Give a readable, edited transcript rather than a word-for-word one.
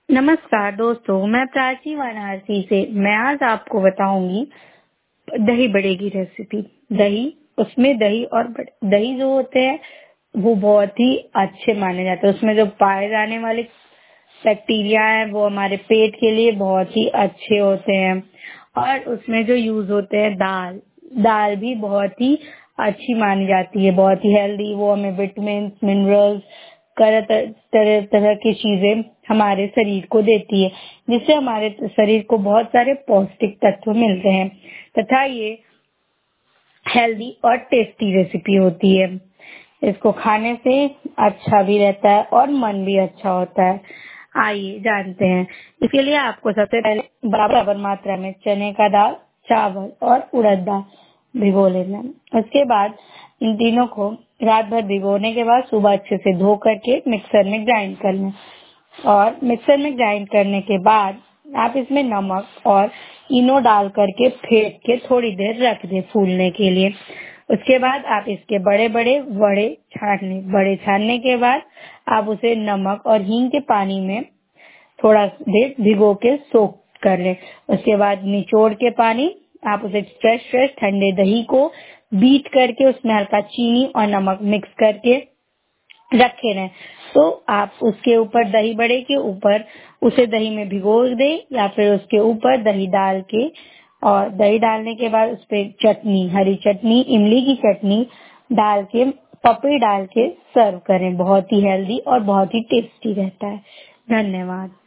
नमस्कार दोस्तों, मैं प्राची वाराणसी से। मैं आज आपको बताऊंगी दही बड़े की रेसिपी। दही, उसमें दही और दही जो होते हैं वो बहुत ही अच्छे माने जाते हैं। उसमें जो पाए जाने वाले बैक्टीरिया है वो हमारे पेट के लिए बहुत ही अच्छे होते हैं। और उसमें जो यूज होते हैं दाल दाल भी बहुत ही अच्छी मानी जाती है, बहुत ही हेल्दी। वो हमें विटामिन, मिनरल्स, तरह तरह तरह की चीजें हमारे शरीर को देती है, जिससे हमारे शरीर को बहुत सारे पौष्टिक तत्व मिलते हैं तथा ये हेल्दी और टेस्टी रेसिपी होती है। इसको खाने से अच्छा भी रहता है और मन भी अच्छा होता है। आइए जानते हैं। इसके लिए आपको सबसे पहले बराबर मात्रा में चने का दाल, चावल और उड़द दाल भिगो लेना है। उसके बाद इन तीनों को रात भर भिगोने के बाद सुबह अच्छे से धो करके मिक्सर में ग्राइंड कर लें। और मिक्सर में ग्राइंड करने के बाद आप इसमें नमक और इनो डाल करके फेंट के थोड़ी देर रख दें फूलने के लिए। उसके बाद आप इसके बड़े बड़े वड़े छान लें। बड़े छानने के बाद आप उसे नमक और हींग के पानी में थोड़ा देर भिगो के सोक कर लें। उसके बाद निचोड़ के पानी आप उसे फ्रेश फ्रेश ठंडे दही को बीट करके उसमें हल्का चीनी और नमक मिक्स करके रखे रहें। तो आप उसके ऊपर दही बड़े के ऊपर उसे दही में भिगो दें या फिर उसके ऊपर दही डाल के, और दही डालने के बाद उस पर चटनी, हरी चटनी, इमली की चटनी डाल के, पपड़ी डाल के सर्व करें। बहुत ही हेल्दी और बहुत ही टेस्टी रहता है। धन्यवाद।